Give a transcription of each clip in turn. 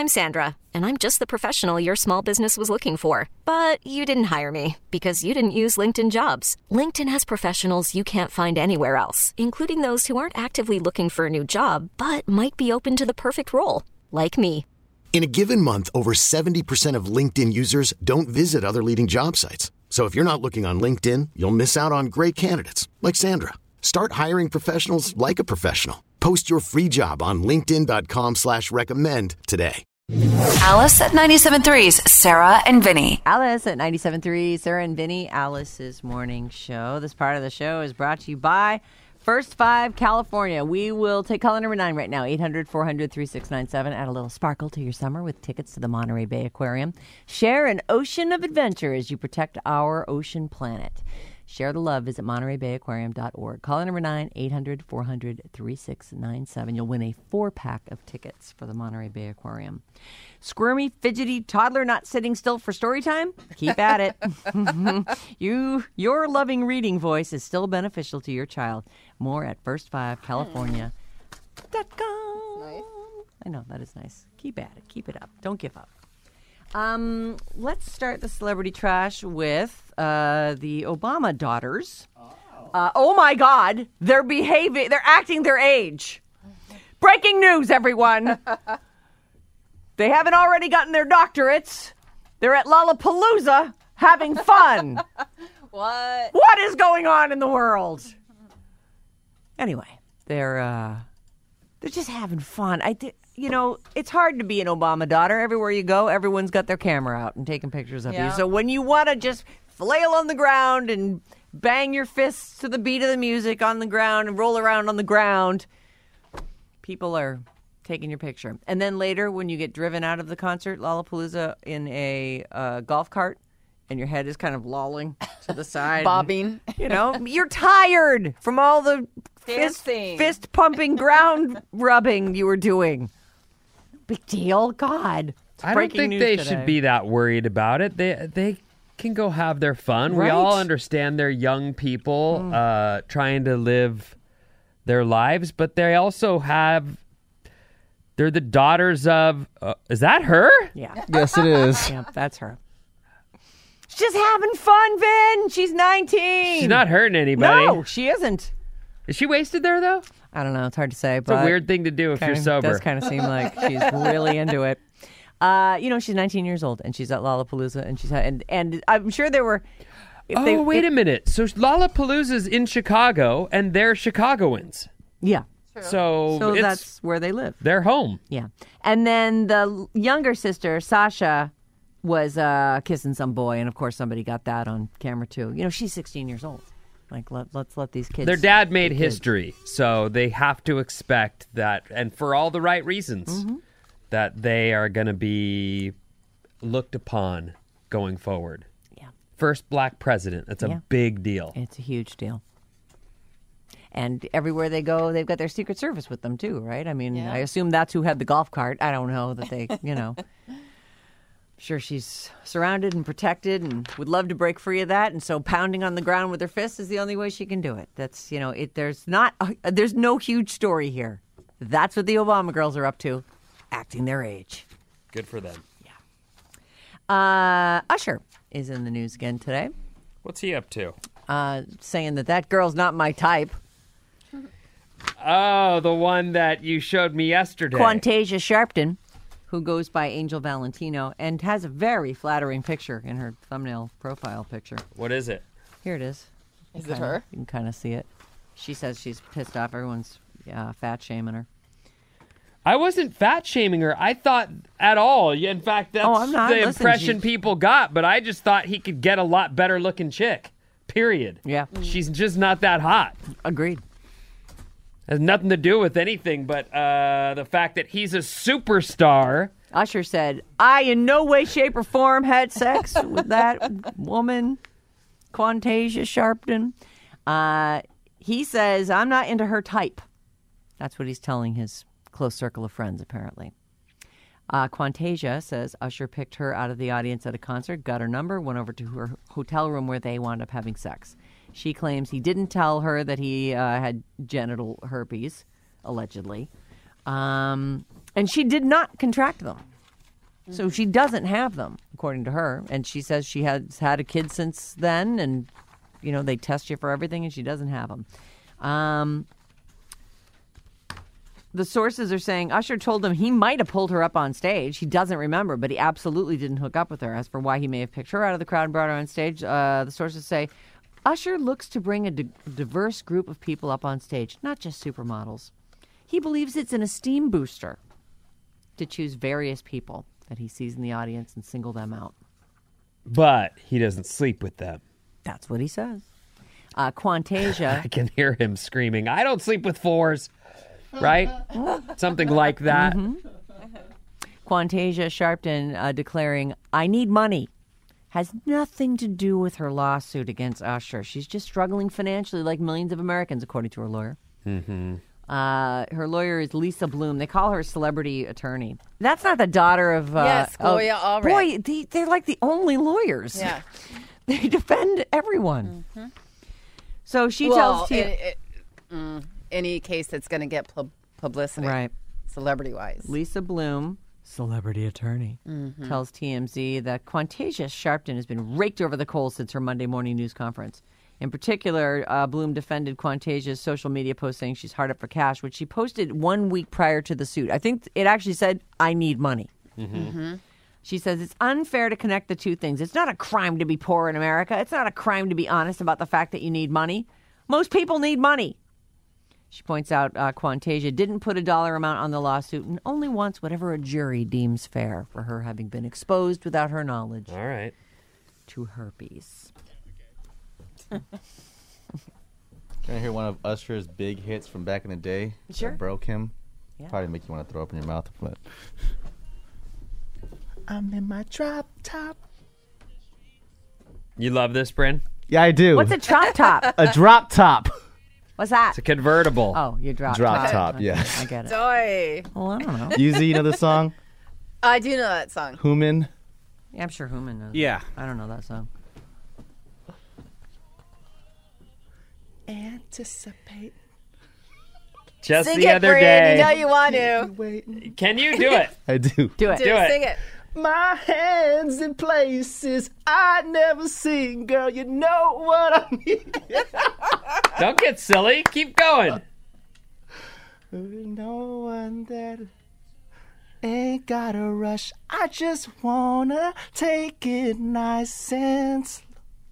I'm Sandra, and I'm just the professional your small business was looking for. But you didn't hire me because you didn't use LinkedIn Jobs. LinkedIn has professionals you can't find anywhere else, including those who aren't actively looking for a new job, but might be open to the perfect role, like me. In a given month, over 70% of LinkedIn users don't visit other leading job sites. So if you're not looking on LinkedIn, you'll miss out on great candidates like Sandra. Start hiring professionals like a professional. Post your free job on linkedin.com/recommend today. Alice at 97.3's Sarah and Vinny. Alice at 97.3, Sarah and Vinny, Alice's morning show. This part of the show is brought to you by First 5 California. We will take caller number 9 right now, 800-400-3697. Add a little sparkle to your summer with tickets to the Monterey Bay Aquarium. Share an ocean of adventure as you protect our ocean planet. Share the love. Visit MontereyBayAquarium.org. Caller number 9, 800-400-3697. You'll win a 4-pack of tickets for the Monterey Bay Aquarium. Squirmy, fidgety toddler not sitting still for story time? Keep at it. Your loving reading voice is still beneficial to your child. More at first5california.com. Nice. I know, that is nice. Keep at it. Keep it up. Don't give up. Let's start the celebrity trash with the Obama daughters. Oh my God, they're acting their age. Breaking news, everyone. They haven't already gotten their doctorates. They're at Lollapalooza having fun. What is going on in the world? Anyway, they're just having fun. It's hard to be an Obama daughter. Everywhere you go, everyone's got their camera out and taking pictures of you. So when you want to just flail on the ground and bang your fists to the beat of the music on the ground and roll around on the ground, people are taking your picture. And then later, when you get driven out of the concert, Lollapalooza, in a golf cart, and your head is kind of lolling to the side. Bobbing. You're tired from all the fist pumping ground rubbing you were doing. Big deal. God. I don't think they should be that worried about it. They can go have their fun. Right. We all understand they're young people trying to live their lives, but they also they're the daughters of, is that her? Yeah. Yes, it is. Yeah, that's her. She's just having fun, Vin. She's 19. She's not hurting anybody. No, she isn't. Is she wasted there, though? I don't know. It's hard to say. It's a weird thing to do if you're sober. It does kind of seem like she's really into it. She's 19 years old, and she's at Lollapalooza, and I'm sure there were... wait a minute. So Lollapalooza's in Chicago, and they're Chicagoans. Yeah. So that's where they live. They're home. Yeah. And then the younger sister, Sasha, was kissing some boy, and of course somebody got that on camera too. She's 16 years old. Like, let's let these kids... Their dad made history, so they have to expect that, and for all the right reasons, that they are going to be looked upon going forward. Yeah. First black president. That's a big deal. It's a huge deal. And everywhere they go, they've got their Secret Service with them too, right? I mean, I assume that's who had the golf cart. I don't know that they, sure she's surrounded and protected and would love to break free of that, and so pounding on the ground with her fists is the only way she can do it. That's there's no huge story here. That's what the Obama girls are up to, acting their age. Good for them. Yeah. Usher is in the news again today. What's he up to? Saying that girl's not my type. Oh, the one that you showed me yesterday. Quantasia Sharpton, who goes by Angel Valentino and has a very flattering picture in her thumbnail profile picture. What is it? Here it is. Is it her? You can kind of see it. She says she's pissed off. Everyone's fat shaming her. I wasn't fat shaming her. I thought at all. In fact, that's I'm not. the Listen, impression people got. But I just thought he could get a lot better looking chick. Period. Yeah. She's just not that hot. Agreed. Has nothing to do with anything but the fact that he's a superstar. Usher said, I in no way, shape, or form had sex with that woman, Quantasia Sharpton. He says, I'm not into her type. That's what he's telling his close circle of friends, apparently. Quantasia says Usher picked her out of the audience at a concert, got her number, went over to her hotel room where they wound up having sex. She claims he didn't tell her that he had genital herpes, allegedly. And she did not contract them. So she doesn't have them, according to her. And she says she has had a kid since then, and, they test you for everything, and she doesn't have them. The sources are saying Usher told him he might have pulled her up on stage. He doesn't remember, but he absolutely didn't hook up with her. As for why he may have picked her out of the crowd and brought her on stage, the sources say Usher looks to bring a diverse group of people up on stage, not just supermodels. He believes it's an esteem booster to choose various people that he sees in the audience and single them out. But he doesn't sleep with them. That's what he says. Quantasia. I can hear him screaming, I don't sleep with fours. Right? Something like that. Quantasia Sharpton declaring, I need money. Has nothing to do with her lawsuit against Usher. She's just struggling financially like millions of Americans, according to her lawyer. Her lawyer is Lisa Bloom. They call her a celebrity attorney. That's not the daughter of... yes, Gloria Allred. Boy, they're like the only lawyers. Yeah. They defend everyone. So she tells... any case that's going to get publicity. Right. Celebrity-wise. Lisa Bloom, celebrity attorney, tells TMZ that Quantasia Sharpton has been raked over the coals since her Monday morning news conference. In particular, Bloom defended Quantasia's social media post saying she's hard up for cash, which she posted 1 week prior to the suit. I think it actually said, I need money. She says it's unfair to connect the two things. It's not a crime to be poor in America. It's not a crime to be honest about the fact that you need money. Most people need money. She points out Quantasia didn't put a dollar amount on the lawsuit and only wants whatever a jury deems fair for her having been exposed without her knowledge All right. to herpes. Can I hear one of Usher's big hits from back in the day? Sure. That broke him. Yeah. Probably make you want to throw up in your mouth. But I'm in my drop top. You love this, Bryn? Yeah, I do. What's a drop top? A drop top. What's that? It's a convertible. Oh, you drop Top, Okay, yeah. I get it. Joy. Well, I don't know. Yuzi, you know the song? I do know that song. Human. Yeah, I'm sure Human knows. Yeah. I don't know that song. Anticipate. Just Sing the it, other Bryn. day. You know you want to. Can you do it? I do. Do it. Do it. Sing it. My hands in places I never seen, girl. You know what I mean. Don't get silly. Keep going. No one that ain't got a rush. I just wanna take it nice and slow.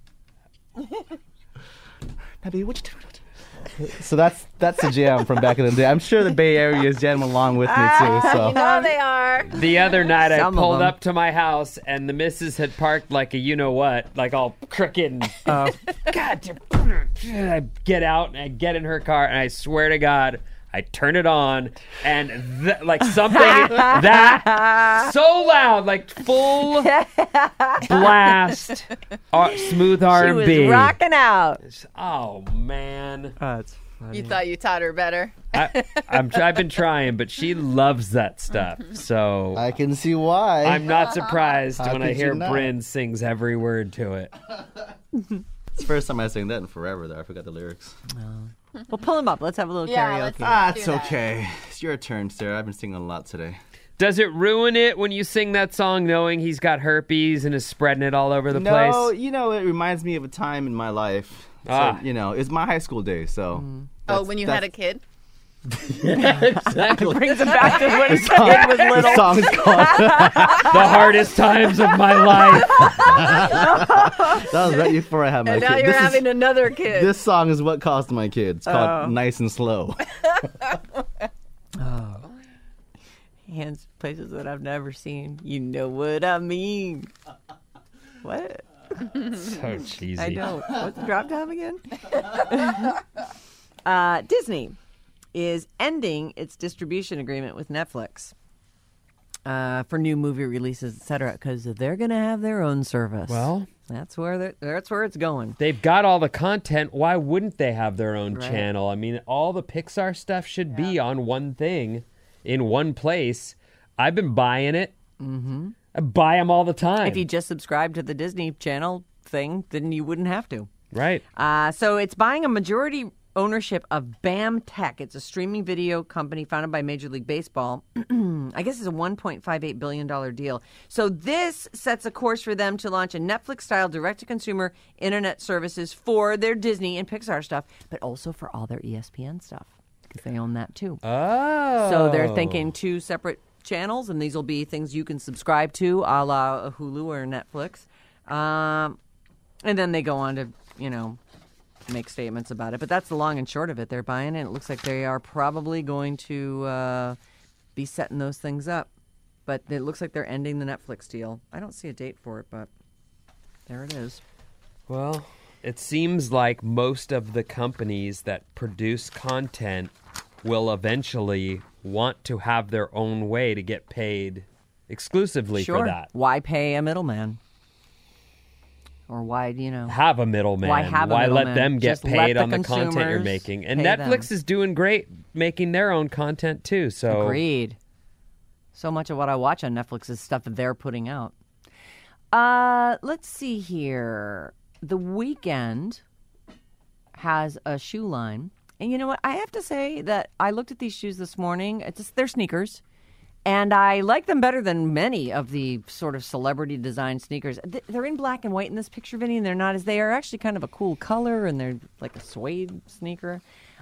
Now, baby, what you doing? So that's the jam from back in the day. I'm sure the Bay Area is jamming along with me too. So You know they are. The other night, Some I of pulled them. up to my house, and the missus had parked like a you-know-what, like all crooked. And, God, I get out, and I get in her car, and I swear to God, I turn it on, and like something that so loud, like full blast, smooth R&B. She was rocking out. Oh, man. That's funny. You thought you taught her better. I've been trying, but she loves that stuff. So I can see why. I'm not surprised How when I could you hear not? Bryn sings every word to it. It's the first time I sang that in forever, though. I forgot the lyrics. Well, pull him up. Let's have a little Yeah, karaoke. It's okay. It's your turn, Sarah. I've been singing a lot today. Does it ruin it when you sing that song knowing he's got herpes and is spreading it all over the No, place? you know, it reminds me of a time in my life. So, you know, it's my high school days, so. Oh, when you had a kid? Exactly. Brings him back to when his kid was The little. song's called. The hardest times of my life. That was right before I had my And now kid. you're having another kid. This song is what caused my kid. It's called Nice and Slow. Hands places that I've never seen. You know what I mean. What? So cheesy. I don't. What's the drop top again? Disney is ending its distribution agreement with Netflix for new movie releases, etc., because they're going to have their own service. Well, that's where it's going. they've got all the content. Why wouldn't they have their own Right. channel? I mean, all the Pixar stuff should be on one thing in one place. I've been buying it. Mm-hmm. I buy them all the time. If you just subscribe to the Disney Channel thing, then you wouldn't have to. Right. So it's buying a majority ownership of BAM Tech. It's a streaming video company founded by Major League Baseball. I guess it's a $1.58 billion deal. So this sets a course for them to launch a Netflix-style direct-to-consumer internet services for their Disney and Pixar stuff, but also for all their ESPN stuff, because they own that too. Oh. So they're thinking 2 separate channels, and these will be things you can subscribe to, a la Hulu or Netflix. And then they go on to, make statements about it. But that's the long and short of it. They're buying it. It looks like they are probably going to be setting those things up. But it looks like they're ending the Netflix deal. I don't see a date for it, but there it is. Well, it seems like most of the companies that produce content will eventually want to have their own way to get paid exclusively for that. Why pay a middleman? Or why, have a middleman? Why let them get Just paid let on the content you're consumers making? And pay Netflix them. is doing great making their own content too. So Agreed. So much of what I watch on Netflix is stuff that they're putting out. Let's see here. The Weeknd has a shoe line. And you know what? I have to say that I looked at these shoes this morning. They're sneakers. And I like them better than many of the sort of celebrity design sneakers. They're in black and white in this picture, Vinny, and they are actually kind of a cool color, and they're like a suede sneaker.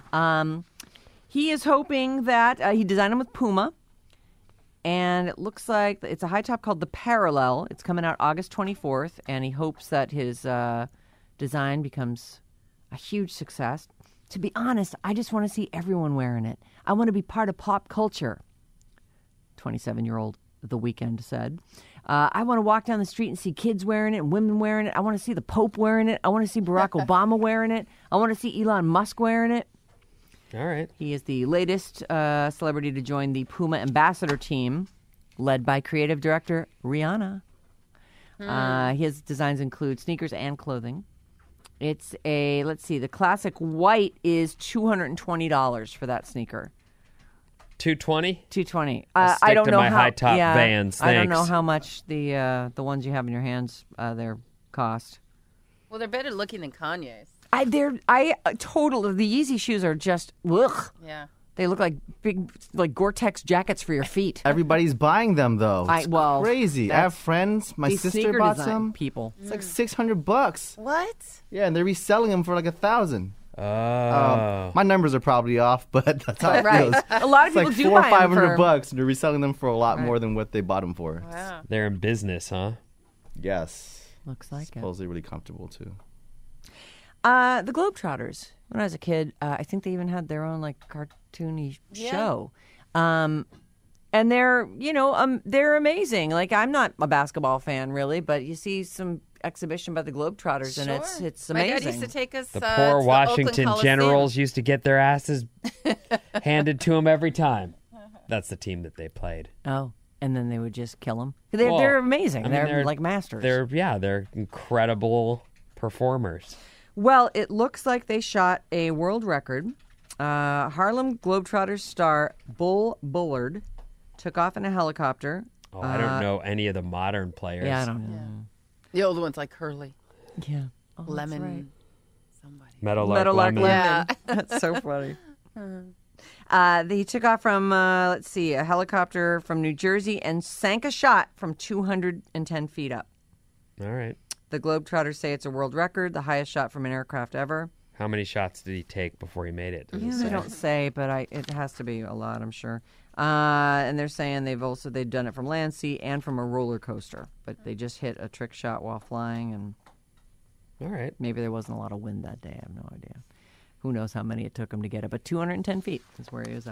He is hoping that he designed them with Puma, and it looks like it's a high top called the Parallel. It's coming out August 24th, and he hopes that his design becomes a huge success. To be honest, I just want to see everyone wearing it. I want to be part of pop culture. 27-year-old The Weeknd said. I want to walk down the street and see kids wearing it and women wearing it. I want to see the Pope wearing it. I want to see Barack Obama wearing it. I want to see Elon Musk wearing it. all right. He is the latest celebrity to join the Puma ambassador team, led by creative director Rihanna. His designs include sneakers and clothing. It's the classic white is $220 for that sneaker. $220? $220. I'll stick I don't to know my how, high-top yeah, Vans, I don't know thanks. how much the ones you have in your hands their cost. Well, they're better looking than Kanye's. The Yeezy shoes are just ugh. Yeah. They look like big Gore-Tex jackets for your feet. Everybody's buying them though. It's crazy. I have friends. My These sister sneaker bought design some. people. It's like $600. What? Yeah, and they're reselling them for like $1,000. Oh. My numbers are probably off, but that's how it Right. feels. A lot of It's people like do $400 or buy them for $500, and they're reselling them for a lot more than what they bought them for. Wow. They're in business, huh? Yes. Looks like it. Supposedly really comfortable too. The Globetrotters. When I was a kid, I think they even had their own cartoony show. And they're amazing. Like, I'm not a basketball fan really, but you see some exhibition by the Globetrotters and it's amazing. My dad used to take us The to poor the Washington Oakland Coliseum. Generals used to get their asses handed to them every time. That's the team that they played. Oh, and then they would just kill them. They're amazing. I mean, they're like masters. They're incredible performers. Well, it looks like they shot a world record. Harlem Globetrotters star Bull Bullard took off in a helicopter. Oh, I don't know any of the modern players. Yeah, I don't know. The old ones like Hurley, Yeah. Oh, Lemon, that's right. somebody. Meadowlark Lemon. Yeah. That's so funny. He took off from, a helicopter from New Jersey and sank a shot from 210 feet up. All right. The Globetrotters say it's a world record, the highest shot from an aircraft ever. How many shots did he take before he made it? Does it They say? don't say, but it has to be a lot, I'm sure. And they're saying they've done it from land, sea, and from a roller coaster. But they just hit a trick shot while flying, and All right. maybe there wasn't a lot of wind that day. I have no idea. Who knows how many it took him to get it? But 210 feet is where he was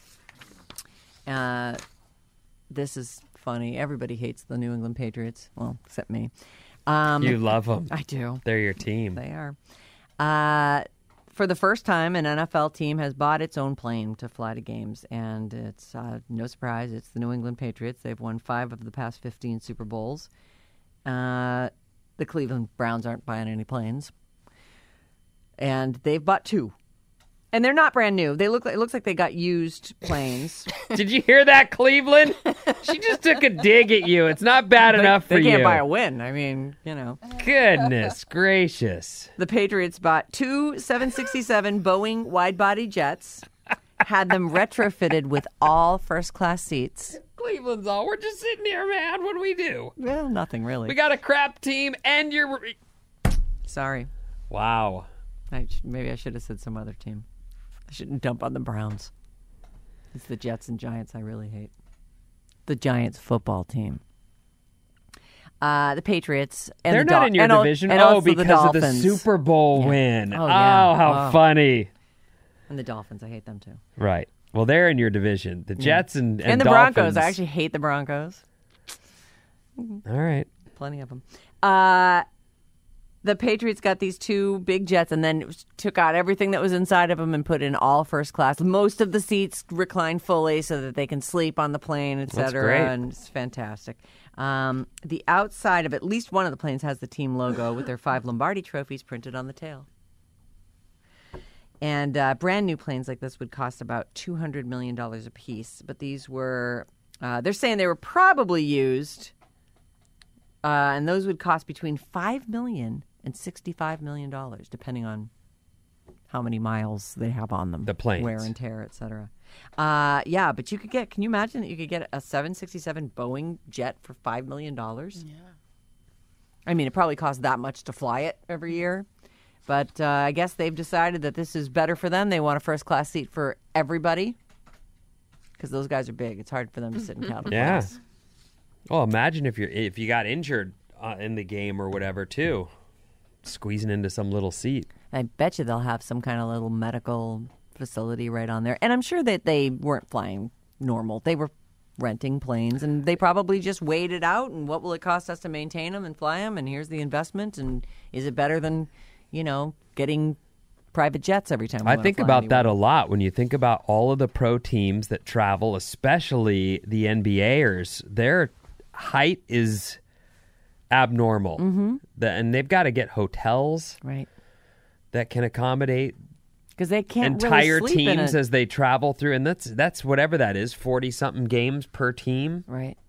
at. This is funny. Everybody hates the New England Patriots. Well, except me. You love them. I do. They're your team. They are. For the first time, an NFL team has bought its own plane to fly to games, and it's no surprise. It's the New England Patriots. They've won 5 of the past 15 Super Bowls. The Cleveland Browns aren't buying any planes, and they've bought 2. And they're not brand new. It looks like they got used planes. Did you hear that, Cleveland? She just took a dig at you. It's not bad enough for you. They can't buy a win. I mean, Goodness gracious. The Patriots bought 2 767 Boeing wide-body jets, had them retrofitted with all first-class seats. Cleveland's all, we're just sitting here, man. What do we do? Well, nothing really. We got a crap team and you're... Sorry. Wow. Maybe I should have said some other team. I shouldn't dump on the Browns. It's the Jets and Giants I really hate. The Giants football team. The Patriots. And they're not in your division. Because of the Super Bowl win. Oh, yeah. How funny. And the Dolphins. I hate them too. Right. Well, they're in your division. The Jets and the Dolphins. Broncos. I actually hate the Broncos. All right. Plenty of them. The Patriots got these 2 big jets and then took out everything that was inside of them and put in all first class. Most of the seats recline fully so that they can sleep on the plane, et cetera. That's great. And it's fantastic. The outside of at least one of the planes has the team logo with their 5 Lombardi trophies printed on the tail. And brand new planes like this would cost about $200 million a piece. But these were, they're saying they were probably used, and those would cost between $5 million and $65 million, depending on how many miles they have on them. The planes. Wear and tear, et cetera. Yeah, but can you imagine that you could get a 767 Boeing jet for $5 million? Yeah. I mean, it probably costs that much to fly it every year. But I guess they've decided that this is better for them. They want a first-class seat for everybody because those guys are big. It's hard for them to sit in counter class. Yeah. Well, imagine if you got injured in the game or whatever, too. Squeezing into some little seat. I bet you they'll have some kind of little medical facility right on there. And I'm sure that they weren't flying normal. They were renting planes, and they probably just weighed it out. And what will it cost us to maintain them and fly them? And here's the investment. And is it better than, getting private jets every time we I think about that a lot when you think about all of the pro teams that travel, especially the NBAers. Their height is abnormal. Mm-hmm. And they've got to get hotels that can accommodate because they can't entire really sleep teams as they travel through. And that's whatever that is, 40-something games per team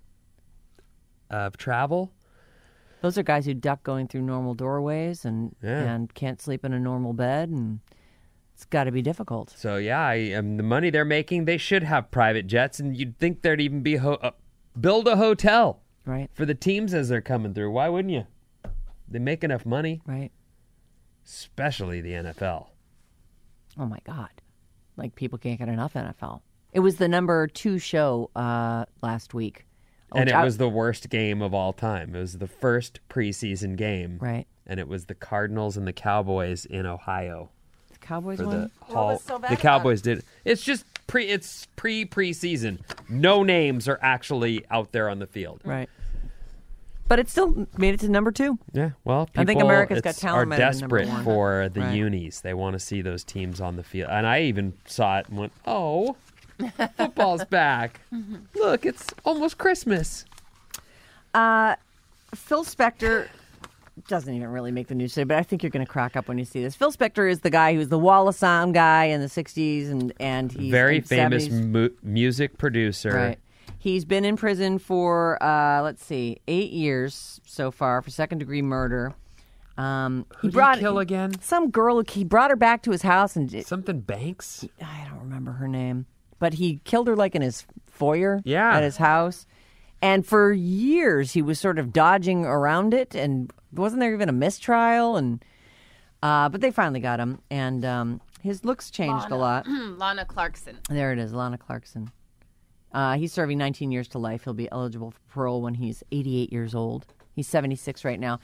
of travel. Those are guys who duck going through normal doorways and can't sleep in a normal bed, and it's got to be difficult. So, the money they're making, they should have private jets, and you'd think there'd even be build a hotel for the teams as they're coming through. Why wouldn't you? They make enough money. Right. Especially the NFL. Oh, my God. Like, people can't get enough NFL. It was the number 2 show last week. And it was the worst game of all time. It was the first preseason game. Right. And it was the Cardinals and the Cowboys in Ohio. The Cowboys won? What was so bad the Cowboys did. It's just preseason. No names are actually out there on the field. Right. But it still made it to number 2. Yeah, well, people I think America's Got Talent are desperate number 1. for the unis. They want to see those teams on the field. And I even saw it and went, oh... football's back. Look, it's almost Christmas. Phil Spector doesn't even really make the news today, but I think you're going to crack up when you see this. Phil Spector is the guy who's the Wall of Sound guy in the 60s, and he's very famous music producer. Right. He's been in prison for, 8 years so far for second-degree murder. Who did he kill again? Some girl. He brought her back to his house. Something Banks? I don't remember her name. But he killed her like in his foyer at his house. And for years, he was sort of dodging around it. And wasn't there even a mistrial? And but they finally got him. And his looks changed a lot. Lana Clarkson. There it is, Lana Clarkson. He's serving 19 years to life. He'll be eligible for parole when he's 88 years old. He's 76 right now.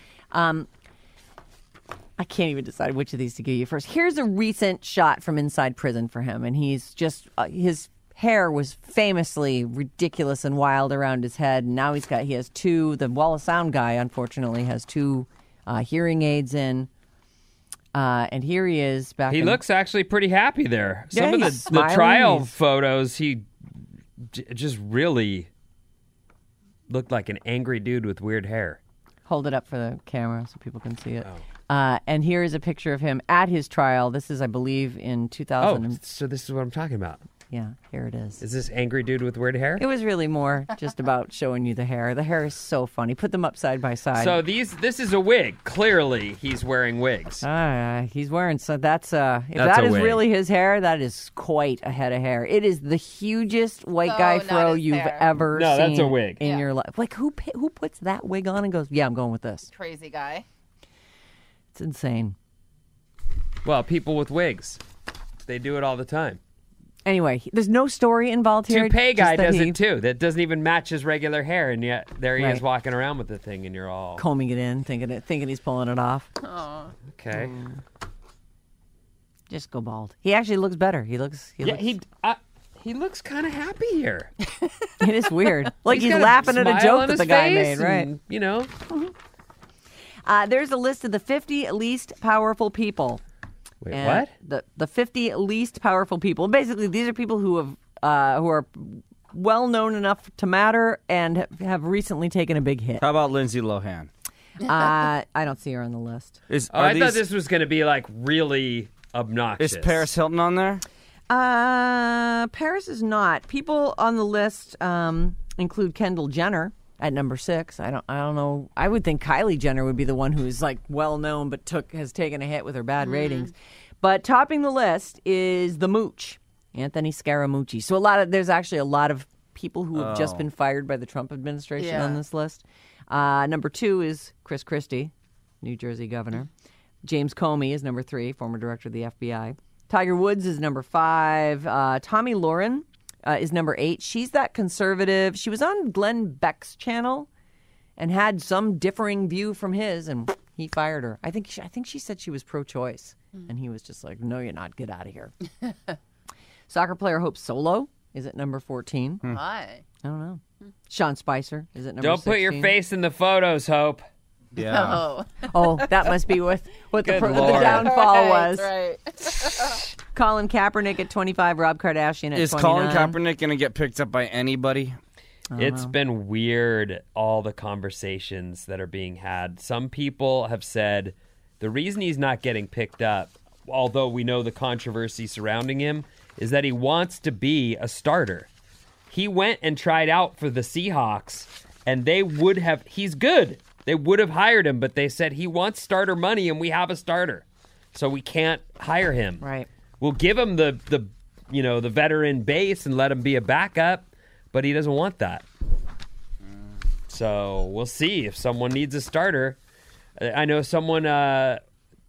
I can't even decide which of these to give you first. Here's a recent shot from inside prison for him, and he's just his hair was famously ridiculous and wild around his head, and now he has 2. The Wall of Sound guy, unfortunately, has 2 hearing aids in, and here he is back. He looks actually pretty happy there. Some of the trial photos, he just really looked like an angry dude with weird hair. Hold it up for the camera so people can see it. And here is a picture of him at his trial. This is, I believe, in 2000. Oh, so this is what I'm talking about. Yeah, here it is. Is this angry dude with weird hair? It was really more just about showing you the hair. The hair is so funny. Put them up side by side. So this is a wig. Clearly, he's wearing wigs. He's wearing, so that's if That's that a is wig. really his hair, that is quite a head of hair. It is the hugest white No, guy not fro his you've hair. ever No, seen that's a wig. in Yeah. your life. Like who puts that wig on and goes, yeah, I'm going with this. Crazy guy. It's insane. Well, people with wigs, they do it all the time. Anyway, there's no story involved here. Toupee just guy that does he it too. That doesn't even match his regular hair, and yet there he is Right. walking around with the thing, and you're all combing it in, thinking he's pulling it off. okay. Just go bald. He actually looks better. He looks. He looks kind of happy here. It is weird. Like he's got a laughing at a smile joke on that his the guy face made, right? and, you know. There's a list of the 50 least powerful people. Wait, And what? The 50 least powerful people. Basically, these are people who are well known enough to matter and have recently taken a big hit. How about Lindsay Lohan? I don't see her on the list. I thought this was going to be like really obnoxious. Is Paris Hilton on there? Paris is not. People on the list include Kendall Jenner at number 6. I don't know. I would think Kylie Jenner would be the one who's like well known but has taken a hit with her bad ratings. But topping the list is the Mooch, Anthony Scaramucci. So there's actually a lot of people who have just been fired by the Trump administration on this list. Number 2 is Chris Christie, New Jersey governor. James Comey is number 3, former director of the FBI. Tiger Woods is number 5. Tommy Lauren is number 8. She's that conservative. She was on Glenn Beck's channel and had some differing view from his, and he fired her. I think she said she was pro-choice, and he was just like, "No, you're not. Get out of here." Soccer player Hope Solo is at number 14. Why? I don't know. Sean Spicer is at number Don't 16. put your face in the photos, Hope. Yeah. Oh, Oh, that must be what the Good downfall Lord. right, was. Right. Colin Kaepernick at 25, Rob Kardashian at Is 29. Colin Kaepernick going to get picked up by anybody? It's been weird, all the conversations that are being had. Some people have said the reason he's not getting picked up, although we know the controversy surrounding him, is that he wants to be a starter. He went and tried out for the Seahawks, and he's good. They would have hired him, but they said he wants starter money, and we have a starter, so we can't hire him. Right. We'll give him the veteran base and let him be a backup, but he doesn't want that. So we'll see if someone needs a starter. I know someone. The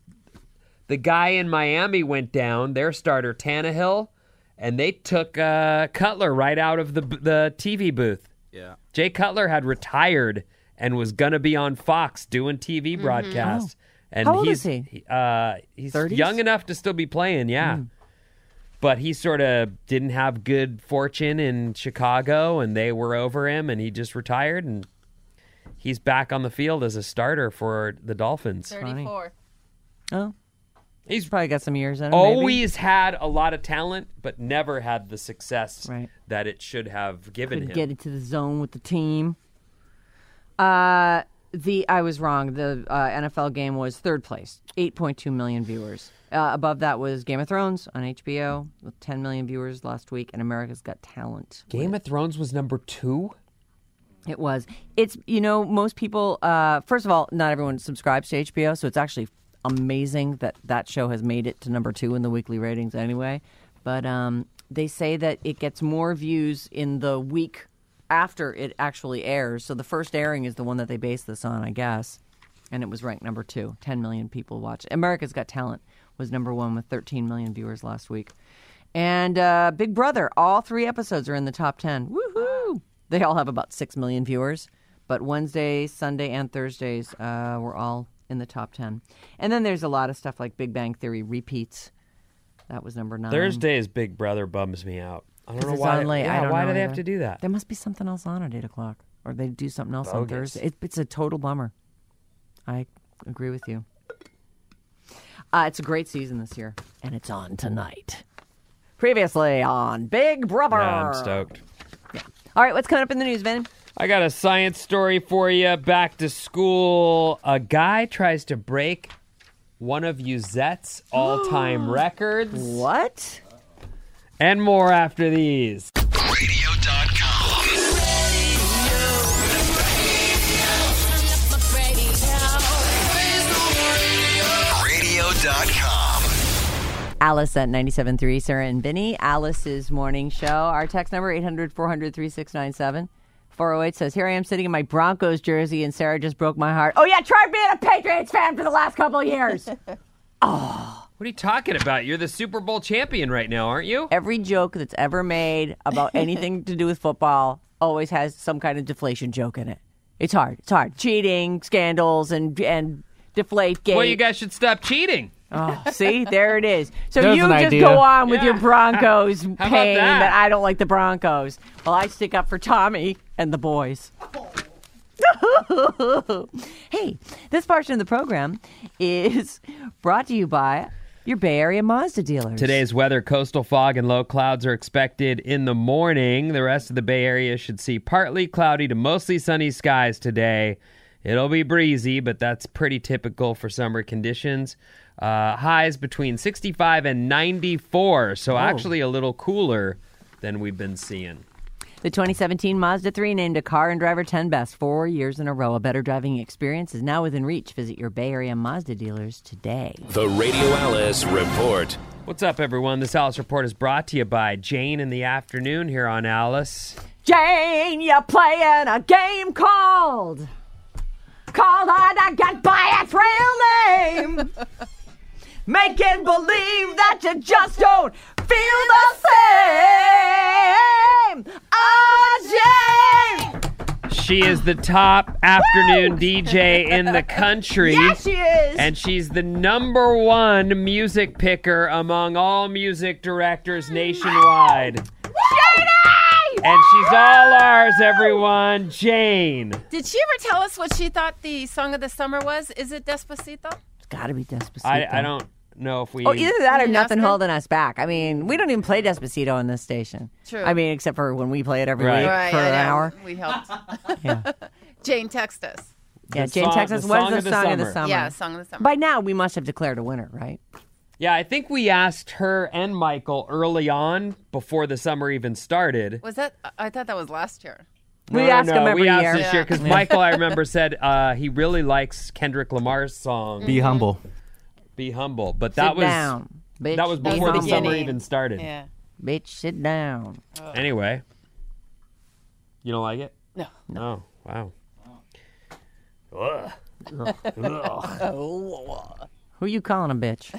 guy in Miami went down. Their starter Tannehill, and they took Cutler right out of the TV booth. Yeah. Jay Cutler had retired and was gonna be on Fox doing TV broadcasts. And How old he's is he? He's 30s? young enough to still be playing, yeah. But he sort of didn't have good fortune in Chicago, and they were over him, and he just retired, and he's back on the field as a starter for the Dolphins. 34. Oh, He's probably got some years in him. maybe. always had a lot of talent, but never had the success Right. that it should have given Couldn't him. get into the zone with the team. I was wrong. The NFL game was third place, 8.2 million viewers. Above that was Game of Thrones on HBO with 10 million viewers last week, and America's Got Talent. Game of Thrones was number 2? It was. It's, most people, first of all, not everyone subscribes to HBO, so it's actually amazing that show has made it to number 2 in the weekly ratings anyway. But they say that it gets more views in the week after it actually airs. So the first airing is the one that they base this on, I guess. And it was ranked number 2. 10 million people watched. America's Got Talent was number 1 with 13 million viewers last week. And Big Brother, all 3 episodes are in the top 10. Woohoo! They all have about 6 million viewers. But Wednesday, Sunday, and Thursdays were all in the top 10. And then there's a lot of stuff like Big Bang Theory repeats. That was number 9. Thursday's Big Brother bums me out. I don't know It's why. on late. Yeah, I don't why know do they either. have to do that? There must be something else on at 8 o'clock. Or they do something else on Bogus. Thursday. It's a total bummer. I agree with you. It's a great season this year. And it's on tonight. Previously on Big Brother. Yeah, I'm stoked. All right, what's coming up in the news, Vin? I got a science story for you. Back to school. A guy tries to break one of Yuzette's all-time records. What? And more after these. Radio.com. Alice at 97.3, Sarah and Vinny. Alice's morning show. Our text number, 800-400-3697. 408 says, here I am sitting in my Broncos jersey and Sarah just broke my heart. Oh, yeah, try being a Patriots fan for the last couple of years. What are you talking about? You're the Super Bowl champion right now, aren't you? Every joke that's ever made about anything to do with football always has some kind of deflation joke in it. It's hard. It's hard. Cheating, scandals, and deflate gate. Well, you guys should stop cheating. Oh, see? There it is. So There's you an just idea. go on with Yeah. your Broncos pain about that? that I don't like the Broncos. Well, I stick up for Tommy and the boys. Hey, this portion of the program is brought to you by your Bay Area Mazda dealers. Today's weather, coastal fog and low clouds are expected in the morning. The rest of the Bay Area should see partly cloudy to mostly sunny skies today. It'll be breezy, but that's pretty typical for summer conditions. Highs between 65 and 94, so actually a little cooler than we've been seeing. The 2017 Mazda 3 named a car and driver 10 best 4 years in a row. A better driving experience is now within reach. Visit your Bay Area Mazda dealers today. The Radio Alice Report. What's up, everyone? This Alice Report is brought to you by Jane in the afternoon here on Alice. Jane, you're playing a game called I Get By Its Real Name. Making believe that you just don't feel the same. Oh, Jane! She is the top afternoon DJ in the country. Yes, she is. And she's the number one music picker among all music directors nationwide. And she's all ours, everyone. Jane. Did she ever tell us what she thought the song of the summer was? Is it Despacito? It's got to be Despacito. I don't know if we... Oh, either that or You nothing ask her? holding us back. I mean, we don't even play Despacito on this station. True. I mean, except for when we play it every Right. week Right, for I an know. hour. We helped. Yeah, Jane, text us. yeah. The Jane song- Texas, the what song is of the the song of the summer. summer? Yeah, song of the summer. By now, we must have declared a winner, right? Yeah, I think we asked her and Michael early on before the summer even started. Was that? I thought that was last year. We ask them every we year. asked this year because Michael, I remember, said he really likes Kendrick Lamar's song Be humble. "Be Humble," but that Sit was down, bitch. that was Be before the humble. summer beginning. even started. Yeah. Bitch, sit down. Anyway, you don't like it? No. Oh, wow. Ugh. Who you calling a bitch?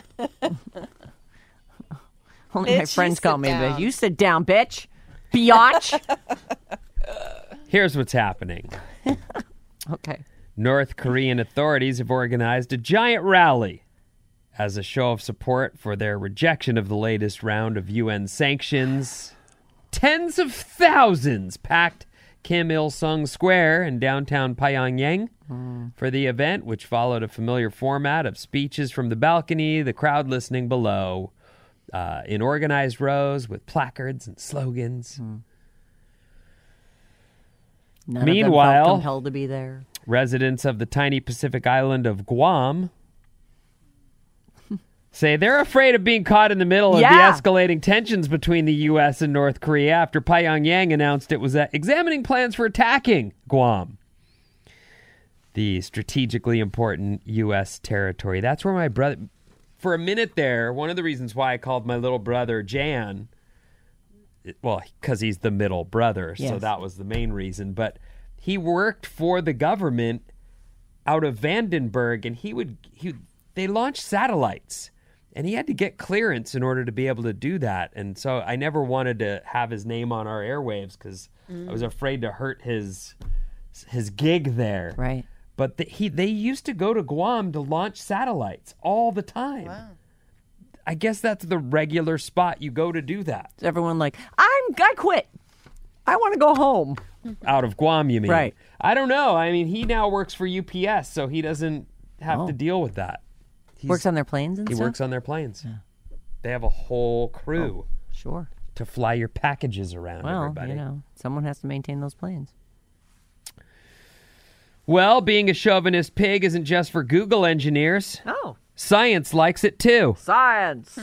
Only my Bitch, friends you call sit me down. bitch. You sit down, bitch. Biatch. Here's what's happening. Okay. North Korean authorities have organized a giant rally as a show of support for their rejection of the latest round of UN sanctions. Tens of thousands packed Kim Il-sung Square in downtown Pyongyang for the event, which followed a familiar format of speeches from the balcony, the crowd listening below, in organized rows with placards and slogans. None Meanwhile- of them felt compelled to be there. Residents of the tiny Pacific island of Guam say they're afraid of being caught in the middle of Yeah. the escalating tensions between the U.S. and North Korea after Pyongyang announced it was examining plans for attacking Guam, the strategically important U.S. territory. That's where my brother... For a minute there, one of the reasons why I called my little brother Jan, well, because he's the middle brother, so Yes. that was the main reason, but he worked for the government out of Vandenberg, and they launched satellites, and he had to get clearance in order to be able to do that. And so I never wanted to have his name on our airwaves because I was afraid to hurt his gig there. Right. But they used to go to Guam to launch satellites all the time. Wow. I guess that's the regular spot you go to do that. So everyone like, I quit. I want to go home. Out of Guam, you mean? Right. I don't know. I mean, he now works for UPS, so he doesn't have to deal with that. Works on their planes and He stuff? works on their planes. They have a whole crew Sure. to fly your packages around, Well, everybody. you know, someone has to maintain those planes. Well, being a chauvinist pig isn't just for Google engineers. Oh. Science likes it too. Science.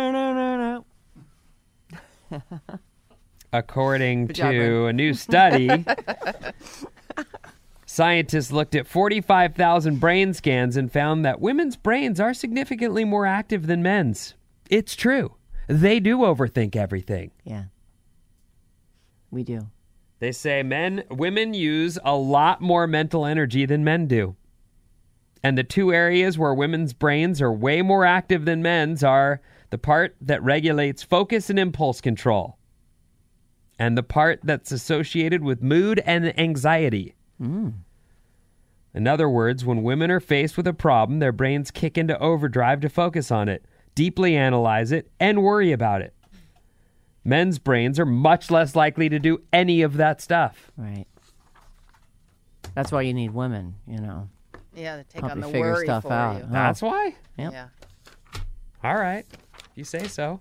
According Good job, to Ren. a new study, scientists looked at 45,000 brain scans and found that women's brains are significantly more active than men's. It's true. They do overthink everything. Yeah. We do. They say women use a lot more mental energy than men do. And the two areas where women's brains are way more active than men's are the part that regulates focus and impulse control, and the part that's associated with mood and anxiety. In other words, when women are faced with a problem, their brains kick into overdrive to focus on it, deeply analyze it, and worry about it. Men's brains are much less likely to do any of that stuff. Right. That's why you need women, you know. Yeah, to take Help on you the figure worry stuff for out. you. That's why? Yep. Yeah. All right. You say so.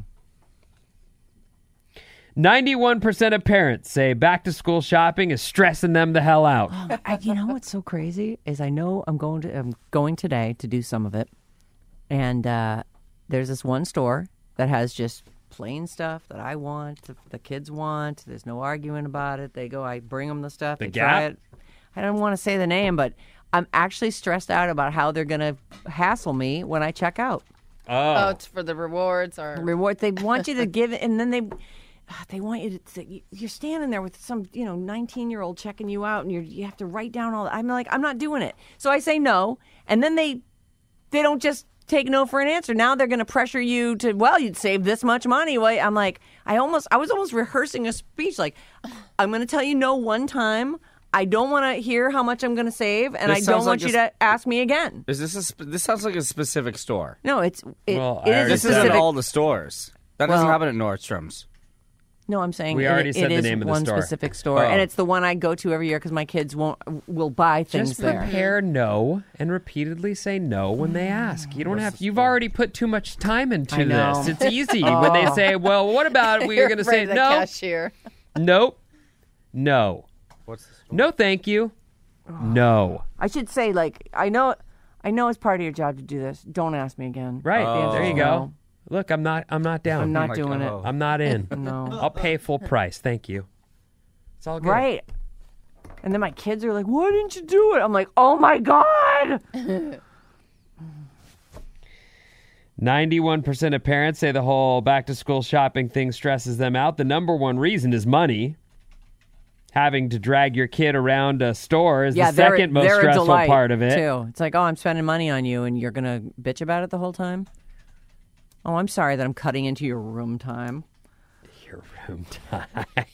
91% of parents say back-to-school shopping is stressing them the hell out. You know what's so crazy is I know I'm going today to do some of it, and there's this one store that has just plain stuff that I want, the kids want. There's no arguing about it. They go, I bring them the stuff. The they try Gap? it. I don't want to say the name, but I'm actually stressed out about how they're going to hassle me when I check out. Oh, it's for the rewards or Reward. They want you to give it, and then they want you to. You're standing there with some 19-year-old checking you out, and you have to write down all. I'm like, I'm not doing it. So I say no, and then they don't just take no for an answer. Now they're going to pressure you to. Well, you'd save this much money. Well, I'm like, I was almost rehearsing a speech. Like, I'm going to tell you no one time. I don't want to hear how much I'm going to save, and I don't want you to ask me again. Is this sounds like a specific store? No, it Well, I is a already This isn't specific. all the stores. That doesn't happen at Nordstrom's. No, I'm saying We already said it the is name of the one store. specific store, Oh. and it's the one I go to every year because my kids will buy things Just there. prepare no and repeatedly say no when they ask. You don't have. You've already put too much time into I know. this. It's easy when they say, "Well, what about?" We're going to say the no, cashier. nope, no, What's this? no, thank you, no. I should say, like, I know it's part of your job to do this. Don't ask me again. Right The answer there, is you go. no. Look, I'm not down. I'm not my doing God. it. I'm not in. No. I'll pay full price. Thank you. It's all good. Right. And then my kids are like, "Why didn't you do it?" I'm like, "Oh my God!" 91% of parents say the whole back-to-school shopping thing stresses them out. The number one reason is money. Having to drag your kid around a store is the second most they're a stressful delight, part of it. too. It's like, "Oh, I'm spending money on you, and you're gonna bitch about it the whole time." Oh, I'm sorry that I'm cutting into your room time. Your room time.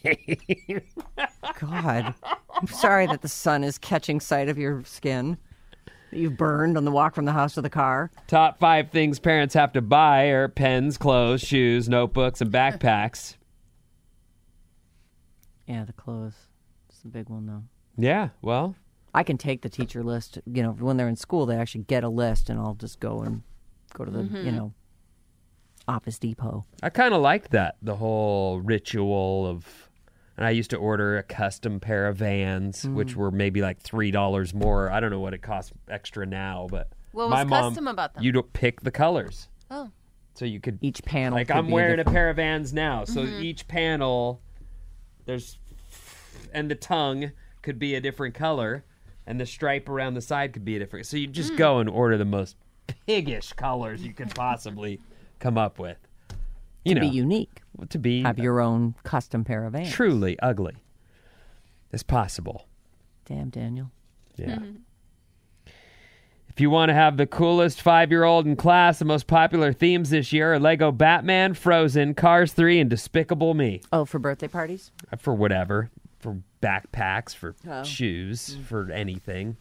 God, I'm sorry that the sun is catching sight of your skin that you've burned on the walk from the house to the car. Top 5 things parents have to buy are pens, clothes, shoes, notebooks, and backpacks. Yeah, the clothes. It's a big one, though. Yeah, well, I can take the teacher list. When they're in school, they actually get a list, and I'll just go to the, Office Depot. I kind of liked that, the whole ritual of... And I used to order a custom pair of Vans, which were maybe like $3 more. I don't know what it costs extra now, but... What my was mom, custom about them? You'd pick the colors. Oh. So you could... Each panel. Like could I'm be wearing a different- pair of Vans now, so each panel, there's... And the tongue could be a different color, and the stripe around the side could be a different... So you just go and order the most piggish colors you could possibly come up with. You to know, be unique. to be Have your own custom pair of Vans. truly ugly as possible. Damn, Daniel. Yeah. If you want to have the coolest 5-year-old in class, the most popular themes this year are Lego Batman, Frozen, Cars 3, and Despicable Me. Oh, for birthday parties? For whatever. For backpacks, for shoes, for anything.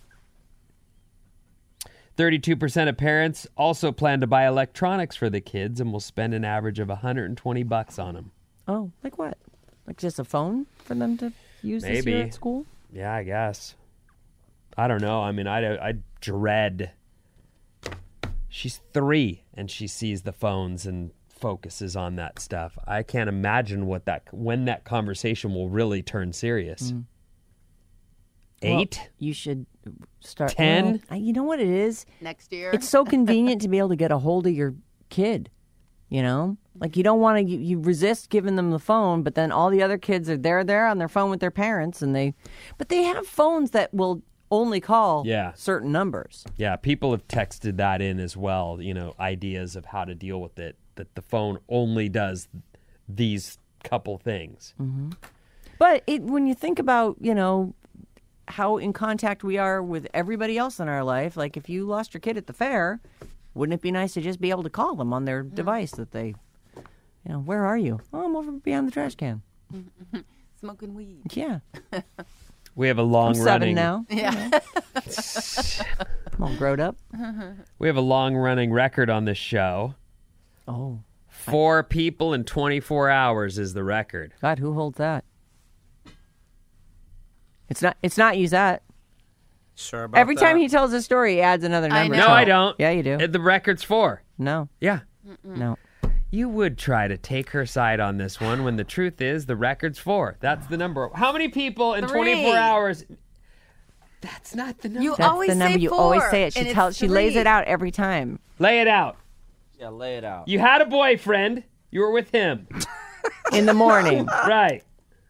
32% of parents also plan to buy electronics for the kids and will spend an average of $120 on them. Oh, like what? Like just a phone for them to use this year Maybe. at school? Yeah, I guess. I don't know. I mean, I dread. She's 3 and she sees the phones and focuses on that stuff. I can't imagine when that conversation will really turn serious. 8? Well, you should start 10? You know what it is? Next year. It's so convenient to be able to get a hold of your kid. You know, like you don't want to. You resist giving them the phone, but then all the other kids are there on their phone with their parents, and they have phones that will only call certain numbers. Yeah, people have texted that in as well. Ideas of how to deal with it. That the phone only does these couple things. Mm-hmm. But when you think about how in contact we are with everybody else in our life, like if you lost your kid at the fair. Wouldn't it be nice to just be able to call them on their device that they, where are you? Oh, I'm over behind the trash can. Smoking weed. Yeah. We have a long I'm 7 running now. Yeah. I'm all grown up. We have a long running record on this show. Oh. 4 people in 24 hours is the record. God, who holds that? It's not Uzette. Sure about Every time that? he tells a story, he adds another number. No, I don't. Yeah, you do. The record's 4. No. Yeah. No. You would try to take her side on this one when the truth is the record's 4. That's the number. How many people in 24 hours? That's not the number. That's the number. You always say it. She lays it out every time. Lay it out. Yeah, lay it out. You had a boyfriend. You were with him. In the morning. Right.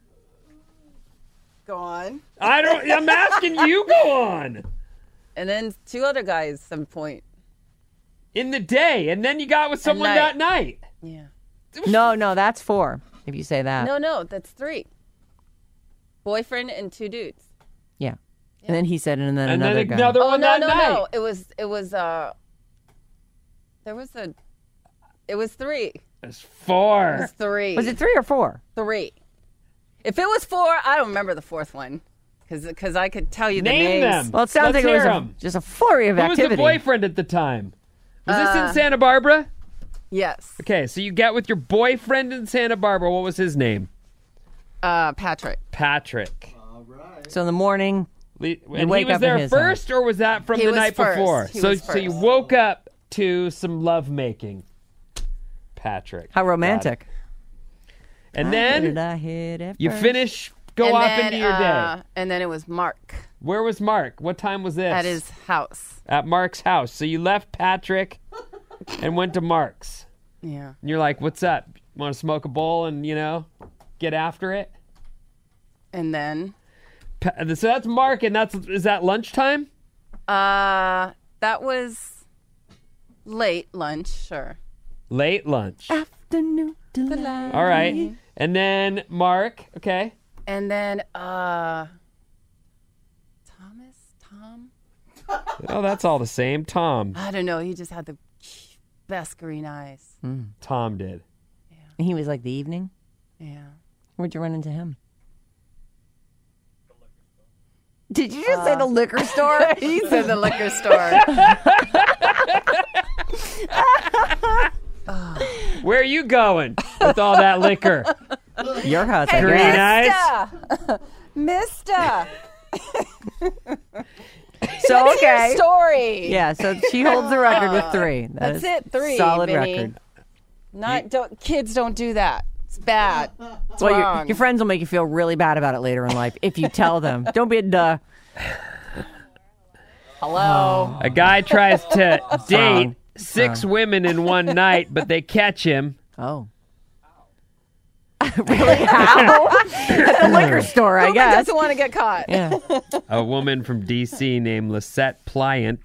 Go on. I'm asking you, go on. And then 2 other guys some point. In the day, and then you got with someone that night. Yeah. No, that's 4, if you say that. No, that's 3. Boyfriend and 2 dudes. Yeah. And then he said, and then and another then guy. another one that night. No. It was 3. It's 4. It was 3. Was it 3 or 4? 3. If it was 4, I don't remember the 4th one. Because I could tell you the Name names. them. Well, it sounds Let's like it was hear 'em. just a flurry of Who was activity. the boyfriend at the time? Was this in Santa Barbara? Yes. Okay, so you get with your boyfriend in Santa Barbara. What was his name? Patrick. Patrick. So in the morning, And wake he was up in there his first, or was that from He the was night first. before? He So was you first. woke up to some love making. Patrick. how romantic. And Did then I hit it you first? finish, go And off then, into your day. And then it was Mark Where was Mark? What time was this? at his house. At Mark's house. So you left Patrick and went to Mark's. Yeah. And you're like, what's up? Want to smoke a bowl and, get after it? And then So that's Mark, and is that lunchtime? that was late lunch, sure. Late lunch. Afternoon delight. All right. And then Mark, okay. And then Tom. Oh, that's all the same. Tom. I don't know. He just had the best green eyes. Tom did. And he was like the evening. Yeah. Where'd you run into him? Did you just say the liquor store? He said the liquor store. Where are you going with all that liquor? Your house, Hey, I Green guess. eyes? Mister. So, okay. Story. Yeah, so she holds the record with 3. That's is it. 3. Solid Vinny. record. Kids don't do that. It's bad. It's Well, wrong. your friends will make you feel really bad about it later in life if you tell them. Don't be a duh. Hello. A guy tries to date Wrong. 6 women in one night, but they catch him. Oh. Really? How? At the liquor store, I Who guess. doesn't want to get caught? Yeah. A woman from D.C. named Lisette Pliant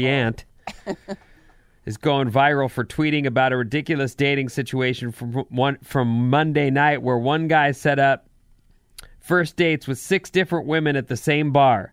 is going viral for tweeting about a ridiculous dating situation from Monday night where one guy set up first dates with 6 different women at the same bar.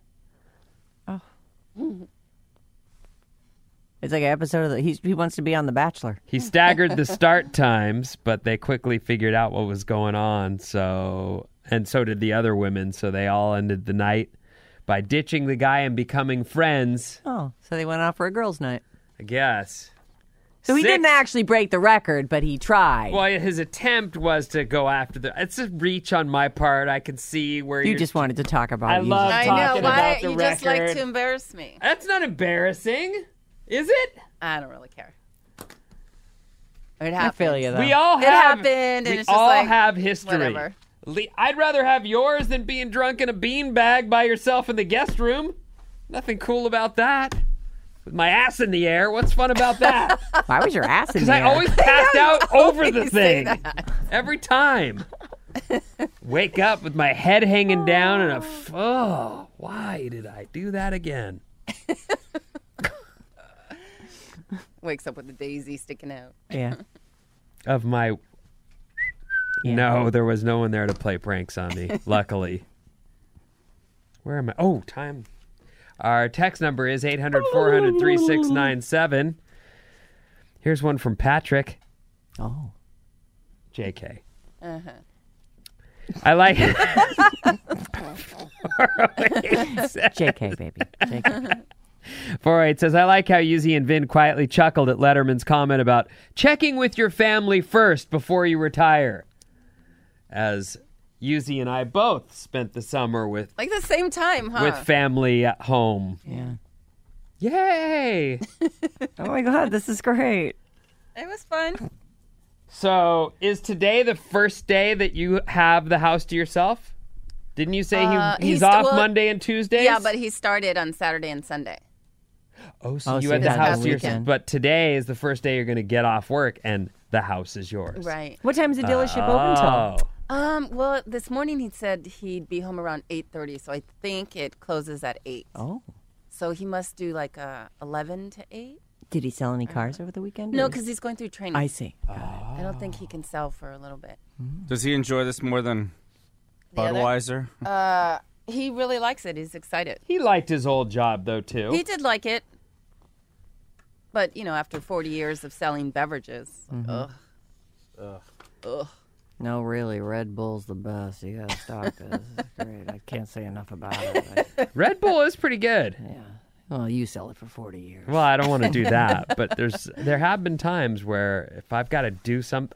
It's like an episode of he wants to be on The Bachelor. He staggered the start times, but they quickly figured out what was going on. So did the other women. So they all ended the night by ditching the guy and becoming friends, Oh, so they went out for a girls' night. I guess. So he 6 didn't actually break the record, but he tried. Well, his attempt was to go after it's a reach on my part. I can see where you just wanted to talk about it. love I talking know. Why about the you just like record. to embarrass me? That's not embarrassing, is it? I don't really care. It I happened. feel you, though. We all It have. happened, and we it's just all like, have history. Whatever. I'd rather have yours than being drunk in a beanbag by yourself in the guest room. Nothing cool about that. With my ass in the air, what's fun about that? Why was your ass in Because the I air? always passed out over the say thing. that. Every time. Wake up with my head hanging down and why did I do that again? Wakes up with a daisy sticking out. Yeah. Of my... Yeah. No, there was no one there to play pranks on me, luckily. Where am I? Oh, time. Our text number is 800-400-3697. Here's one from Patrick. Oh. JK. Uh-huh. I like... JK, baby. JK. 408 says, I like how Yuzi and Vin quietly chuckled at Letterman's comment about checking with your family first before you retire. As Yuzi and I both spent the summer with Like the same time, huh? with family at home. Yeah. Yay! Oh my God, this is great. It was fun. So, is today the first day that you have the house to yourself? Didn't you say he's off Monday and Tuesdays? Yeah, but he started on Saturday and Sunday. Oh, so you so had the that's house the to yourself. weekend. But today is the first day you're going to get off work and the house is yours. Right. What time is the dealership open till? Well, this morning he said he'd be home around 8:30, so I think it closes at 8. Oh. So he must do like 11 to 8. Did he sell any cars over the weekend? No, or- because he's going through training. I see. I don't think he can sell for a little bit. Does he enjoy this more than The other? Budweiser? He really likes it. He's excited. He liked his old job, though, too. He did like it. But, after 40 years of selling beverages, ugh. No, really, Red Bull's the best. You gotta stock this. It's great. I can't say enough about it. But, Red Bull is pretty good. yeah. Well, you sell it for 40 years. Well, I don't want to do that, but there have been times where if I've got to do something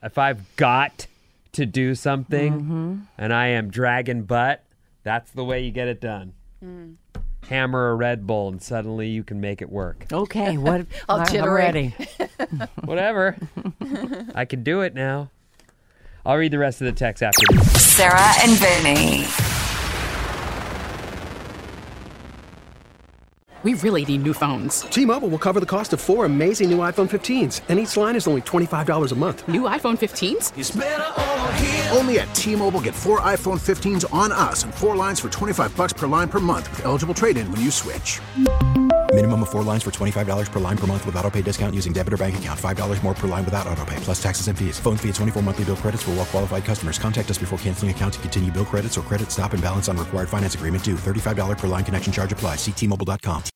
and I am dragging butt, that's the way you get it done. Hammer a Red Bull and suddenly you can make it work. Okay, what? I'll I'm jittery. ready. Whatever. I can do it now. I'll read the rest of the text after this. Sarah and Vinny. We really need new phones. T-Mobile will cover the cost of 4 amazing new iPhone 15s, and each line is only $25 a month. New iPhone 15s? It's better over here. Only at T-Mobile, get 4 iPhone 15s on us and 4 lines for $25 per line per month with eligible trade-in when you switch. Minimum of 4 lines for $25 per line per month with autopay discount using debit or bank account. $5 more per line without autopay, plus taxes and fees. Phone fee at 24 monthly bill credits for well-qualified customers. Contact us before canceling account to continue bill credits or credit stop and balance on required finance agreement due. $35 per line connection charge applies. See T-Mobile.com.